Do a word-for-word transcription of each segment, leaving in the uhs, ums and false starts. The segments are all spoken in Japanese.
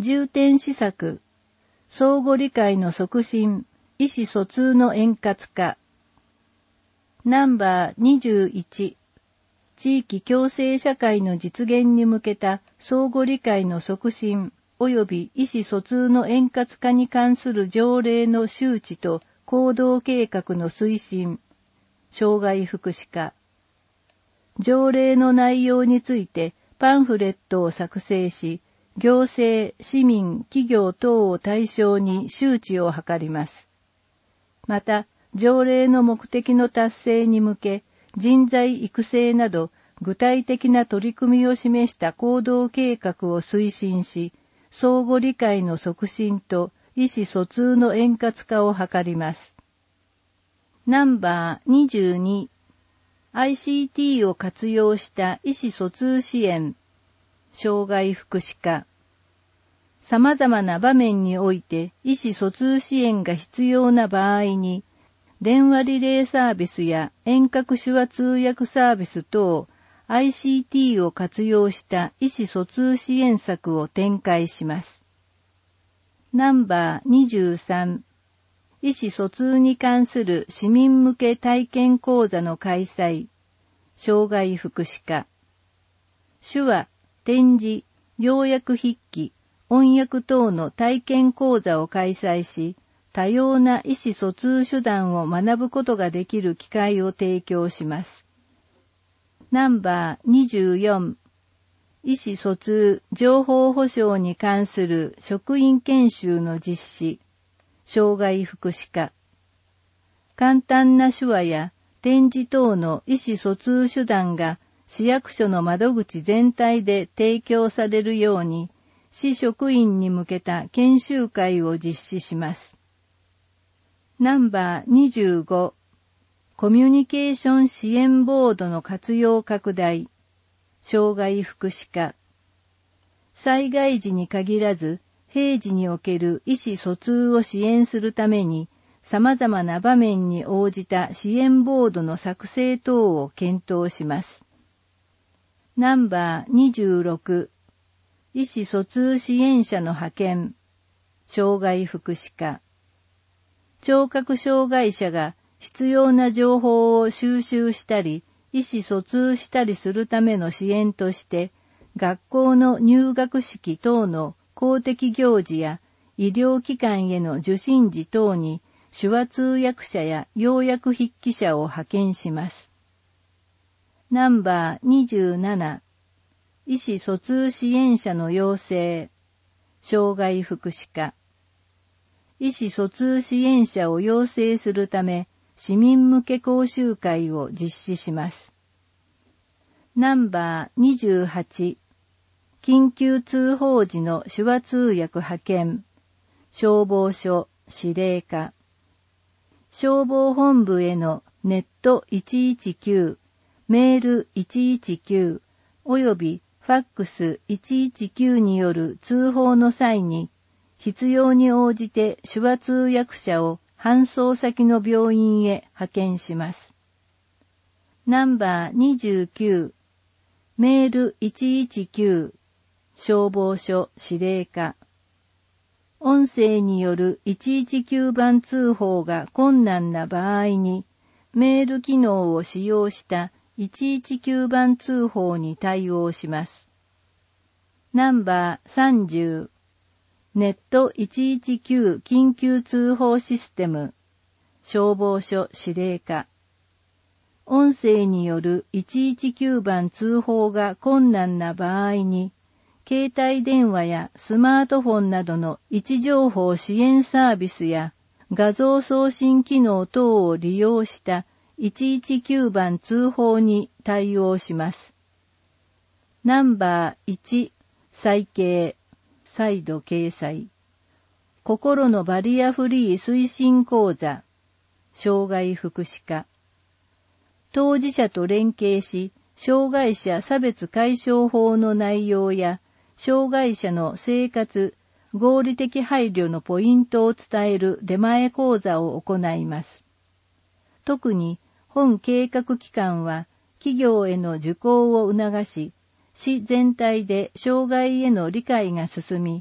重点施策、相互理解の促進、意思疎通の円滑化。ナンバーにじゅういち、地域共生社会の実現に向けた相互理解の促進及び意思疎通の円滑化に関する条例の周知と行動計画の推進、障害福祉課。条例の内容についてパンフレットを作成し、行政、市民、企業等を対象に周知を図ります。また、条例の目的の達成に向け、人材育成など具体的な取り組みを示した行動計画を推進し、相互理解の促進と意思疎通の円滑化を図ります。ナンバーにじゅうに、アイシーティー を活用した意思疎通支援、障害福祉課。様々な場面において意思疎通支援が必要な場合に、電話リレーサービスや遠隔手話通訳サービス等 アイシーティー を活用した意思疎通支援策を展開します。ナンバーにじゅうさん、意思疎通に関する市民向け体験講座の開催、障害福祉課。手話、点字、要約筆記、音訳等の体験講座を開催し、多様な意思疎通手段を学ぶことができる機会を提供します。ナンバーにじゅうよん、意思疎通情報保障に関する職員研修の実施、障害福祉課。簡単な手話や点字等の意思疎通手段が市役所の窓口全体で提供されるように、市職員に向けた研修会を実施します。ナンバーにじゅうご、コミュニケーション支援ボードの活用拡大、障害福祉課。災害時に限らず、平時における意思疎通を支援するために、様々な場面に応じた支援ボードの作成等を検討します。ナンバーにじゅうろく、意思疎通支援者の派遣、障害福祉課。聴覚障害者が必要な情報を収集したり、意思疎通したりするための支援として、学校の入学式等の公的行事や医療機関への受診時等に手話通訳者や要約筆記者を派遣します。ナンバーにじゅうなな、意思疎通支援者の養成、障害福祉課。意思疎通支援者を養成するため、市民向け講習会を実施します。ナンバーにじゅうはち、緊急通報時の手話通訳派遣、消防署司令課。消防本部へのネットいちいちきゅう、メールいちいちきゅう、およびファックスいちいちきゅうによる通報の際に、必要に応じて手話通訳者を搬送先の病院へ派遣します。ナンバーにじゅうきゅう、メールいちいちきゅう、消防署司令課。音声によるいちいちきゅうばん通報が困難な場合に、メール機能を使用したいちいちきゅうばん通報に対応します。ナンバーさんじゅう、ネットいちいちきゅう緊急通報システム、消防署司令課。音声によるいちいちきゅうばん通報が困難な場合に、携帯電話やスマートフォンなどの位置情報支援サービスや画像送信機能等を利用したいちいちきゅうばん通報に対応します。ナンバーいち、再掲。再度掲載。心のバリアフリー推進講座、障害福祉課。当事者と連携し、障害者差別解消法の内容や、障害者の生活、合理的配慮のポイントを伝える出前講座を行います。特に、本計画期間は、企業への受講を促し、市全体で障害への理解が進み、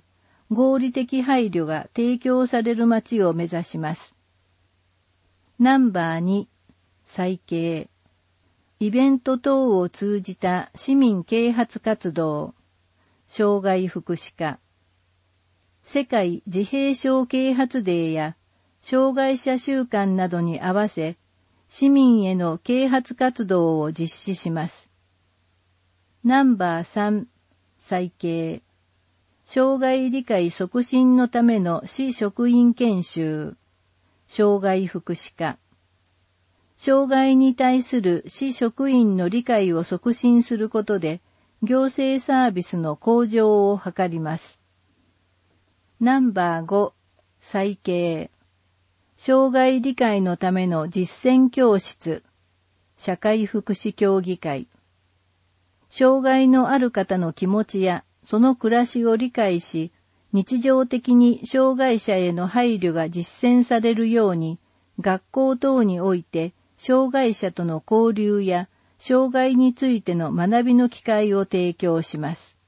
合理的配慮が提供される街を目指します。ナンバーに、再啓。イベント等を通じた市民啓発活動、障害福祉課。世界自閉症啓発デーや障害者週間などに合わせ、市民への啓発活動を実施します。ナンバーさん、再啓。障害理解促進のための市職員研修、障害福祉課。障害に対する市職員の理解を促進することで、行政サービスの向上を図ります。ナンバーご、再啓。障害理解のための実践教室、社会福祉協議会。障害のある方の気持ちやその暮らしを理解し、日常的に障害者への配慮が実践されるように、学校等において障害者との交流や障害についての学びの機会を提供します。